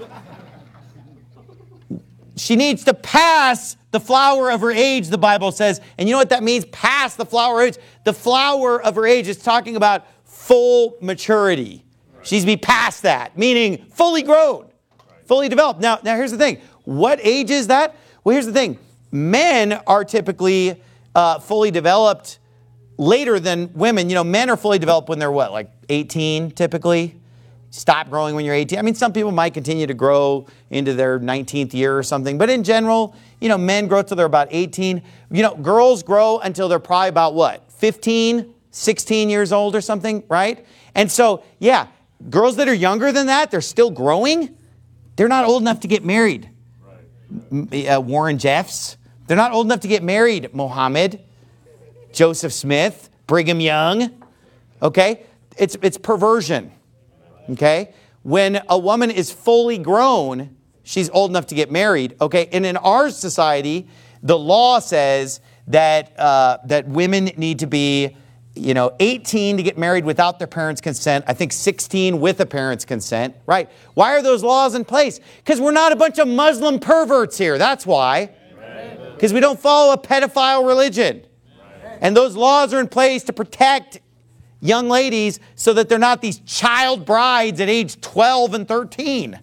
She needs to pass the flower of her age, the Bible says. And you know what that means? Pass the flower of age. The flower of her age is talking about full maturity. She's be past that, meaning fully grown, fully developed. Now, now here's the thing. What age is that? Well, here's the thing. Men are typically uh, fully developed later than women. You know, men are fully developed when they're what, like eighteen typically? Stop growing when you're eighteen. I mean, some people might continue to grow into their nineteenth year or something. But in general, you know, men grow till they're about eighteen. You know, girls grow until they're probably about what? fifteen, sixteen years old or something, right? And so, yeah, girls that are younger than that, they're still growing. They're not old enough to get married. Right. Uh, Warren Jeffs. They're not old enough to get married. Mohammed. Joseph Smith. Brigham Young. Okay? It's, it's perversion. Okay? When a woman is fully grown, she's old enough to get married. Okay? And in our society, the law says that uh, that women need to be, you know, eighteen to get married without their parents' consent. I think sixteen with a parent's consent. Right? Why are those laws in place? Because we're not a bunch of Muslim perverts here. That's why. Because we don't follow a pedophile religion. And those laws are in place to protect young ladies so that they're not these child brides at age twelve and thirteen.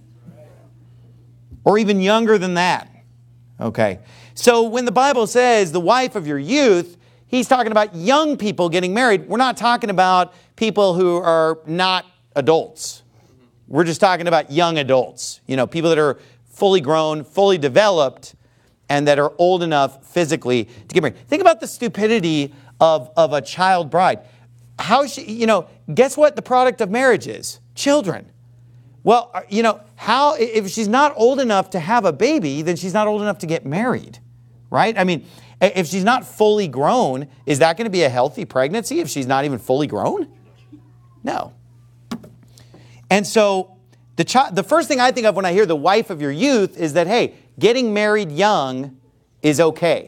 Or even younger than that. Okay. So when the Bible says the wife of your youth, he's talking about young people getting married. We're not talking about people who are not adults. We're just talking about young adults. You know, people that are fully grown, fully developed, and that are old enough physically to get married. Think about the stupidity of, of a child bride. How she, you know, guess what the product of marriage is? Children. Well, you know, how, if she's not old enough to have a baby, then she's not old enough to get married, right? I mean, if she's not fully grown, is that going to be a healthy pregnancy if she's not even fully grown? No. And so the child, the first thing I think of when I hear the wife of your youth is that, hey, getting married young is okay.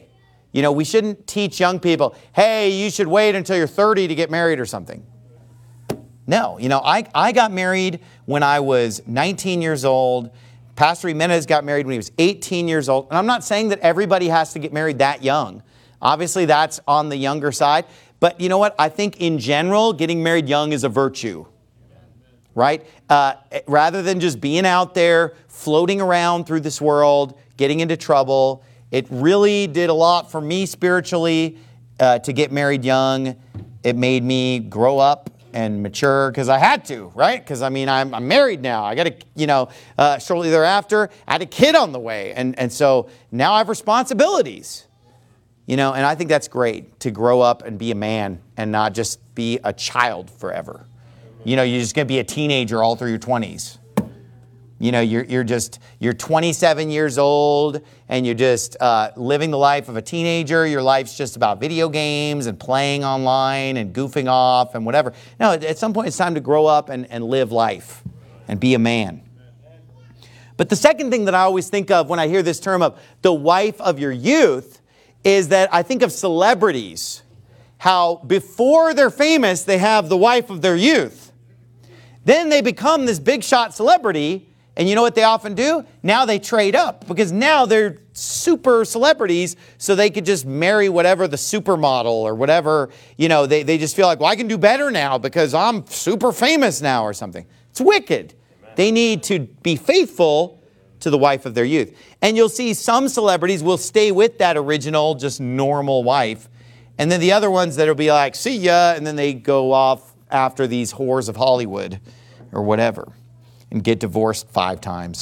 You know, we shouldn't teach young people, hey, you should wait until you're thirty to get married or something. No, you know, I, I got married when I was nineteen years old. Pastor Jimenez got married when he was eighteen years old. And I'm not saying that everybody has to get married that young. Obviously, that's on the younger side. But you know what? I think in general, getting married young is a virtue. Right? Uh, rather than just being out there, floating around through this world, getting into trouble. It really did a lot for me spiritually uh, to get married young. It made me grow up and mature because I had to, right? Because I mean, I'm, I'm married now. I got a, you know, uh, shortly thereafter, I had a kid on the way. And, and so now I have responsibilities, you know, and I think that's great to grow up and be a man and not just be a child forever. You know, you're just going to be a teenager all through your twenties. You know, you're, you're just, you're twenty-seven years old and you're just uh, living the life of a teenager. Your life's just about video games and playing online and goofing off and whatever. No, at some point it's time to grow up and, and live life and be a man. But the second thing that I always think of when I hear this term of the wife of your youth is that I think of celebrities. How before they're famous, they have the wife of their youth. Then they become this big shot celebrity. And you know what they often do? Now they trade up because now they're super celebrities, so they could just marry whatever the supermodel or whatever, you know, they, they just feel like, well, I can do better now because I'm super famous now or something. It's wicked. Amen. They need to be faithful to the wife of their youth. And you'll see some celebrities will stay with that original, just normal wife. And then the other ones that'll be like, see ya, and then they go off after these whores of Hollywood or whatever. And get divorced five times.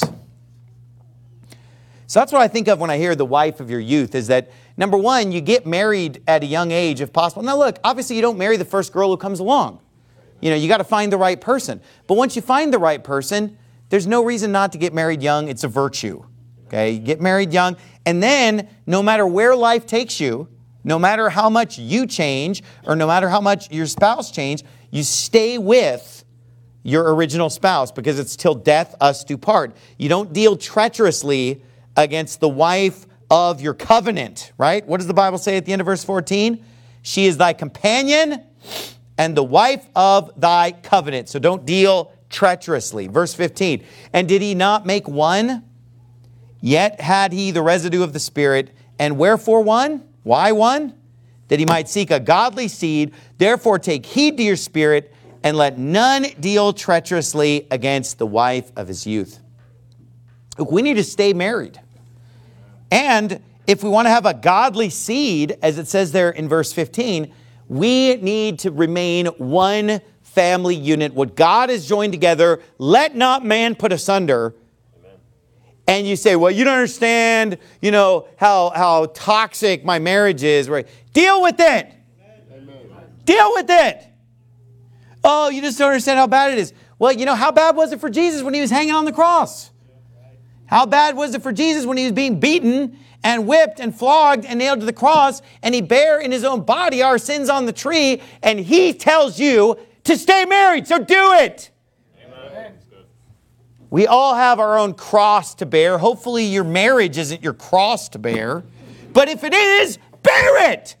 So that's what I think of when I hear the wife of your youth is that, number one, you get married at a young age if possible. Now look, obviously you don't marry the first girl who comes along. You know, you got to find the right person. But once you find the right person, there's no reason not to get married young. It's a virtue. Okay, you get married young. And then no matter where life takes you, no matter how much you change or no matter how much your spouse change, you stay with your original spouse, because it's till death us do part. You don't deal treacherously against the wife of your covenant, right? What does the Bible say at the end of verse fourteen? She is thy companion and the wife of thy covenant. So don't deal treacherously. Verse fifteen, and did he not make one? Yet had he the residue of the Spirit. And wherefore one? Why one? That he might seek a godly seed. Therefore take heed to your spirit, and let none deal treacherously against the wife of his youth. Look, we need to stay married. And if we want to have a godly seed, as it says there in verse fifteen, we need to remain one family unit. What God has joined together, let not man put asunder. Amen. And you say, well, you don't understand, you know, how, how toxic my marriage is. Right? Deal with it. Amen. Deal with it. Oh, you just don't understand how bad it is. Well, you know, how bad was it for Jesus when he was hanging on the cross? How bad was it for Jesus when he was being beaten and whipped and flogged and nailed to the cross, and he bare in his own body our sins on the tree, and he tells you to stay married, so do it. Amen. We all have our own cross to bear. Hopefully your marriage isn't your cross to bear, but if it is, bear it.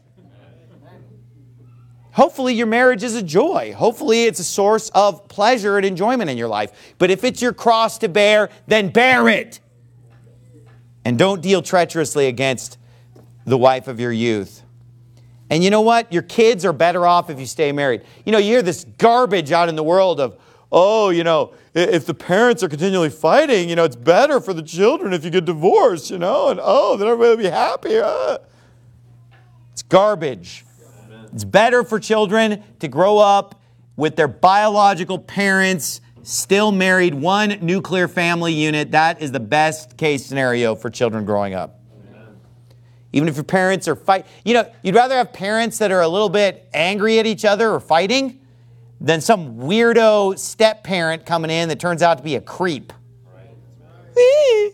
Hopefully your marriage is a joy. Hopefully it's a source of pleasure and enjoyment in your life. But if it's your cross to bear, then bear it. And don't deal treacherously against the wife of your youth. And you know what? Your kids are better off if you stay married. You know, you hear this garbage out in the world of, oh, you know, if the parents are continually fighting, you know, it's better for the children if you get divorced, you know, and oh, then everybody will be happy. Uh. It's garbage. It's better for children to grow up with their biological parents, still married, one nuclear family unit. That is the best case scenario for children growing up. Amen. Even if your parents are fight, you know, you'd rather have parents that are a little bit angry at each other or fighting than some weirdo step parent coming in that turns out to be a creep. Right.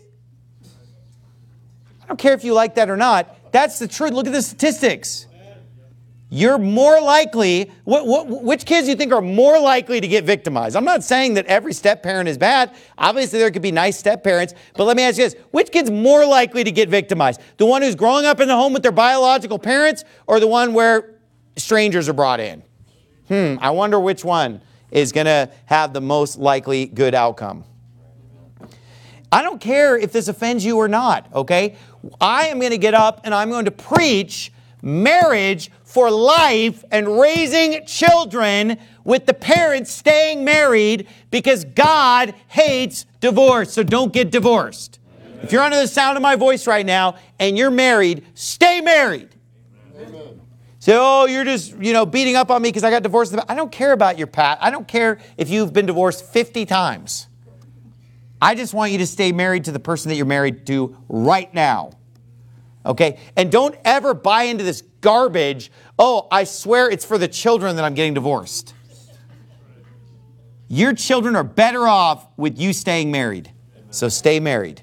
I don't care if you like that or not. That's the truth. Look at the statistics. you're more likely, what, what, which kids do you think are more likely to get victimized? I'm not saying that every step-parent is bad. Obviously, there could be nice step-parents. But let me ask you this. Which kid's more likely to get victimized? The one who's growing up in the home with their biological parents, or the one where strangers are brought in? Hmm, I wonder which one is going to have the most likely good outcome. I don't care if this offends you or not, okay? I am going to get up and I'm going to preach marriage for life and raising children with the parents staying married, because God hates divorce. So don't get divorced. Amen. If you're under the sound of my voice right now and you're married, stay married. Amen. Say, oh, you're just, you know, beating up on me because I got divorced. I don't care about your past. I don't care if you've been divorced fifty times. I just want you to stay married to the person that you're married to right now. Okay? And don't ever buy into this garbage. Oh, I swear it's for the children that I'm getting divorced. Your children are better off with you staying married. So stay married.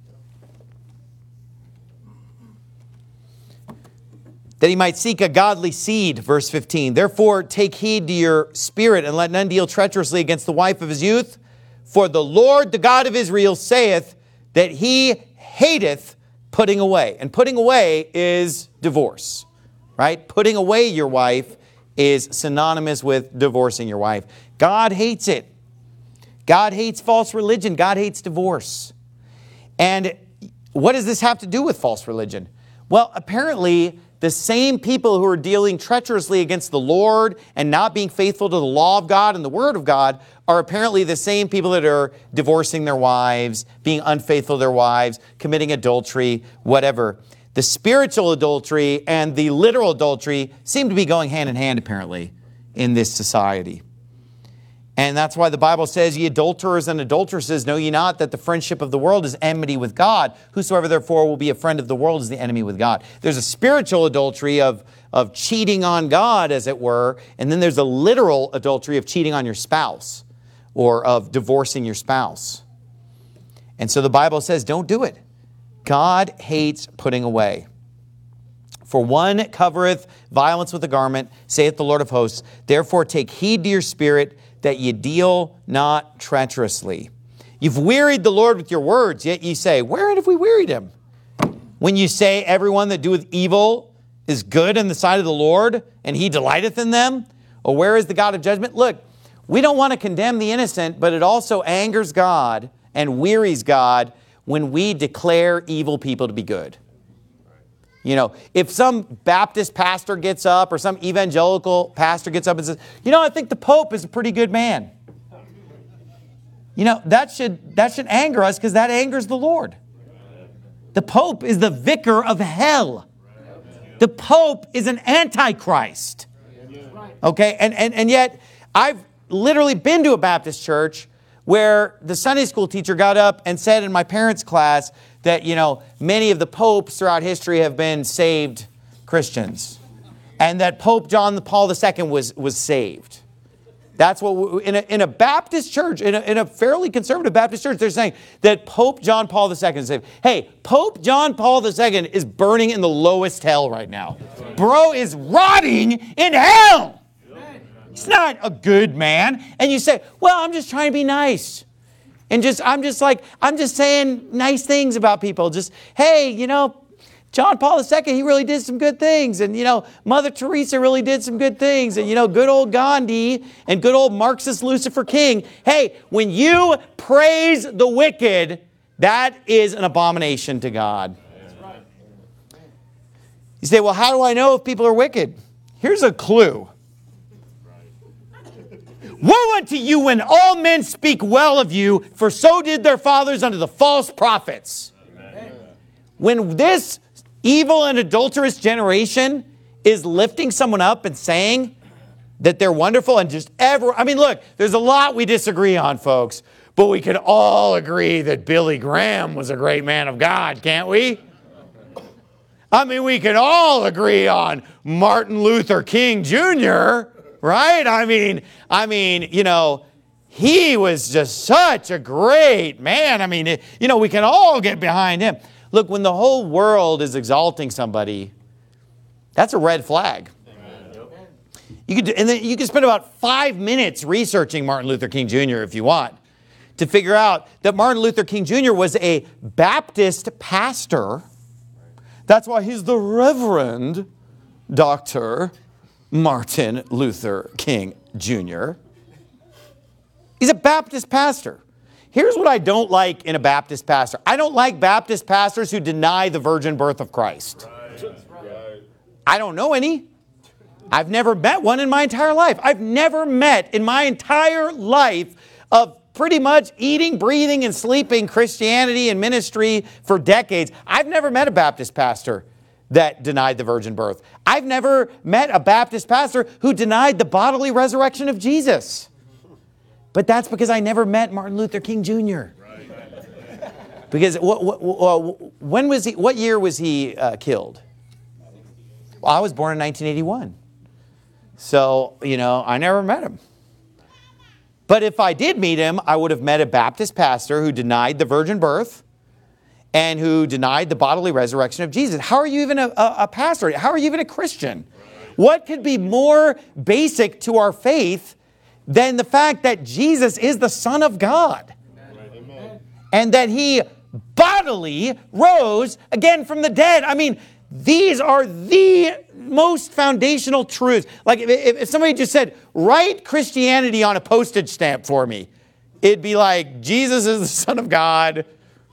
That he might seek a godly seed, verse fifteen. Therefore, take heed to your spirit, and let none deal treacherously against the wife of his youth. For the Lord, the God of Israel, saith that he hateth putting away. And putting away is divorce, right? Putting away your wife is synonymous with divorcing your wife. God hates it. God hates false religion. God hates divorce. And what does this have to do with false religion? Well, apparently, the same people who are dealing treacherously against the Lord and not being faithful to the law of God and the word of God are apparently the same people that are divorcing their wives, being unfaithful to their wives, committing adultery, whatever. The spiritual adultery and the literal adultery seem to be going hand in hand, apparently, in this society. And that's why the Bible says, ye adulterers and adulteresses, know ye not that the friendship of the world is enmity with God? Whosoever therefore will be a friend of the world is the enemy with God. There's a spiritual adultery of, of cheating on God, as it were. And then there's a literal adultery of cheating on your spouse or of divorcing your spouse. And so the Bible says, don't do it. God hates putting away. For one covereth violence with a garment, saith the Lord of hosts. Therefore take heed to your spirit, that ye deal not treacherously. You've wearied the Lord with your words, yet ye say, wherein have we wearied him? When you say, everyone that doeth evil is good in the sight of the Lord, and he delighteth in them? Or where is the God of judgment? Look, we don't want to condemn the innocent, but it also angers God and wearies God when we declare evil people to be good. You know, if some Baptist pastor gets up or some evangelical pastor gets up and says, you know, I think the Pope is a pretty good man. You know, that should, that should anger us, because that angers the Lord. The Pope is the vicar of hell. The Pope is an antichrist. Okay, and, and, and yet I've literally been to a Baptist church where the Sunday school teacher got up and said in my parents' class that, you know, many of the popes throughout history have been saved Christians. And that Pope John Paul the Second was, was saved. That's what, we, in, a, in a Baptist church, in a, in a fairly conservative Baptist church, they're saying that Pope John Paul the Second is saved. Hey, Pope John Paul the Second is burning in the lowest hell right now. Bro is rotting in hell. He's not a good man. And you say, well, I'm just trying to be nice. And just, I'm just like, I'm just saying nice things about people. Just, hey, you know, John Paul the Second, he really did some good things. And, you know, Mother Teresa really did some good things. And, you know, good old Gandhi and good old Marxist Lucifer King. Hey, when you praise the wicked, that is an abomination to God. You say, well, how do I know if people are wicked? Here's a clue. Woe unto you when all men speak well of you, for so did their fathers unto the false prophets. Amen. When this evil and adulterous generation is lifting someone up and saying that they're wonderful and just ever, I mean, look, there's a lot we disagree on, folks, but we can all agree that Billy Graham was a great man of God, can't we? I mean, we can all agree on Martin Luther King Junior, right? I mean, I mean, you know, he was just such a great man. I mean, it, you know, we can all get behind him. Look, when the whole world is exalting somebody, that's a red flag. Amen. You could, and then you can spend about five minutes researching Martin Luther King Junior if you want, to figure out that Martin Luther King Junior was a Baptist pastor. That's why he's the Reverend Doctor Martin Luther King Junior He's a Baptist pastor. Here's what I don't like in a Baptist pastor. I don't like Baptist pastors who deny the virgin birth of Christ. Right. I don't know any. I've never met one in my entire life. I've never met in my entire life of pretty much eating, breathing, and sleeping Christianity and ministry for decades. I've never met a Baptist pastor that denied the virgin birth. I've never met a Baptist pastor who denied the bodily resurrection of Jesus. But that's because I never met Martin Luther King Junior Because what, what, what, when was he, what year was he uh, killed? Well, I was born in nineteen eighty-one. So, you know, I never met him. But if I did meet him, I would have met a Baptist pastor who denied the virgin birth and who denied the bodily resurrection of Jesus. How are you even a, a, a pastor? How are you even a Christian? What could be more basic to our faith than the fact that Jesus is the Son of God? Amen. And that he bodily rose again from the dead. I mean, these are the most foundational truths. Like if, if somebody just said, write Christianity on a postage stamp for me, it'd be like, Jesus is the Son of God.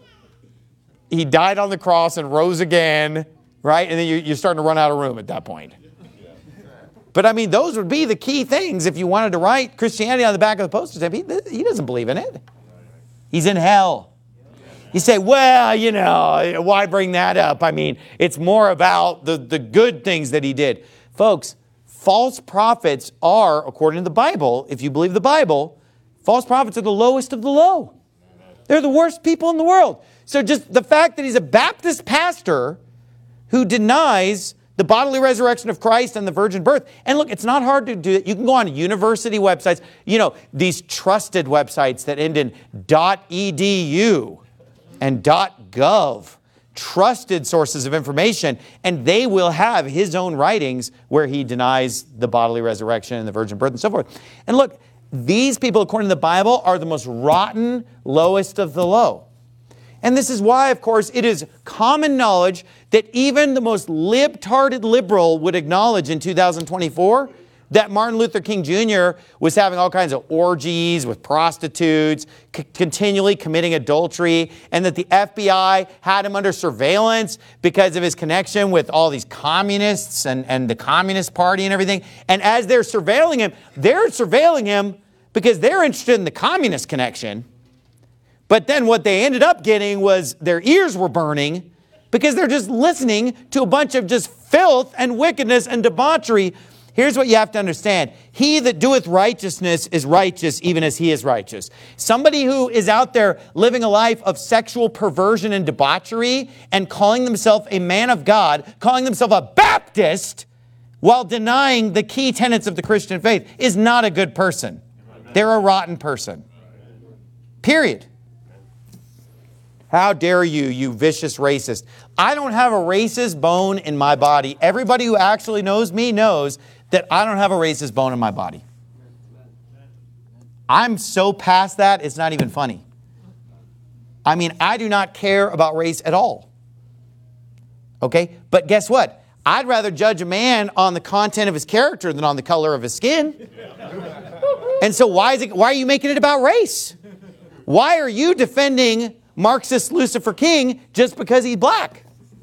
He died on the cross and rose again, right? And then you, you're starting to run out of room at that point. But I mean, those would be the key things if you wanted to write Christianity on the back of the postage stamp. He, he doesn't believe in it. He's in hell. You say, well, you know, why bring that up? I mean, it's more about the, the good things that he did. Folks, false prophets are, according to the Bible, if you believe the Bible, false prophets are the lowest of the low. They're the worst people in the world. So just the fact that he's a Baptist pastor who denies the bodily resurrection of Christ and the virgin birth. And look, it's not hard to do it. You can go on university websites, you know, these trusted websites that end in .edu and .gov, trusted sources of information, and they will have his own writings where he denies the bodily resurrection and the virgin birth and so forth. And look, these people, according to the Bible, are the most rotten, lowest of the low. And this is why, of course, it is common knowledge that even the most libtarded liberal would acknowledge in two thousand twenty-four that Martin Luther King Junior was having all kinds of orgies with prostitutes, c- continually committing adultery, and that the F B I had him under surveillance because of his connection with all these communists and, and the Communist Party and everything. And as they're surveilling him, they're surveilling him because they're interested in the communist connection. But then what they ended up getting was their ears were burning because they're just listening to a bunch of just filth and wickedness and debauchery. Here's what you have to understand. He that doeth righteousness is righteous even as he is righteous. Somebody who is out there living a life of sexual perversion and debauchery and calling themselves a man of God, calling themselves a Baptist, while denying the key tenets of the Christian faith is not a good person. They're a rotten person. Period. How dare you, you vicious racist. I don't have a racist bone in my body. Everybody who actually knows me knows that I don't have a racist bone in my body. I'm so past that, it's not even funny. I mean, I do not care about race at all. Okay? But guess what? I'd rather judge a man on the content of his character than on the color of his skin. And so why is it, why are you making it about race? Why are you defending Marxist Lucifer King just because he's black?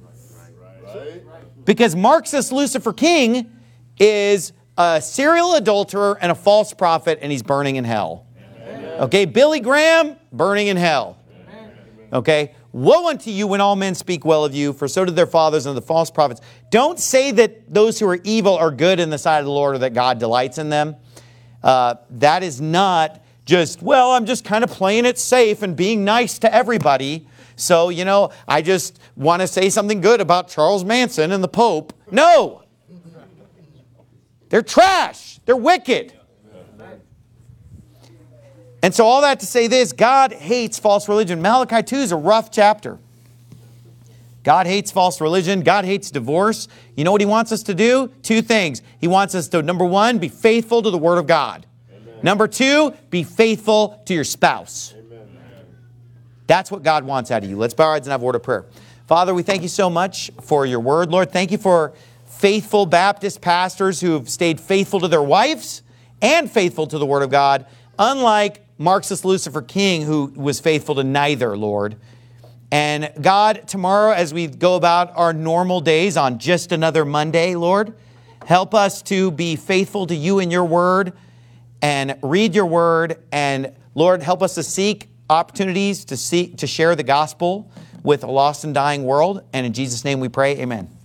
Because Marxist Lucifer King is a serial adulterer and a false prophet, and he's burning in hell. Okay, Billy Graham, burning in hell. Okay, woe unto you when all men speak well of you, for so did their fathers and the false prophets. Don't say that those who are evil are good in the sight of the Lord or that God delights in them. Uh, that is not just, well, I'm just kind of playing it safe and being nice to everybody. So, you know, I just want to say something good about Charles Manson and the Pope. No! They're trash. They're wicked. And so all that to say this, God hates false religion. Malachi two is a rough chapter. God hates false religion. God hates divorce. You know what He wants us to do? Two things. He wants us to, number one, be faithful to the Word of God. Amen. Number two, be faithful to your spouse. Amen. That's what God wants out of you. Let's bow our heads and have a word of prayer. Father, we thank you so much for your word. Lord, thank you for faithful Baptist pastors who have stayed faithful to their wives and faithful to the Word of God, unlike Marxist Lucifer King, who was faithful to neither, Lord. And God, tomorrow as we go about our normal days on just another Monday, Lord, help us to be faithful to you and your word and read your word. And Lord, help us to seek opportunities to seek to share the gospel with a lost and dying world. And in Jesus' name we pray, amen.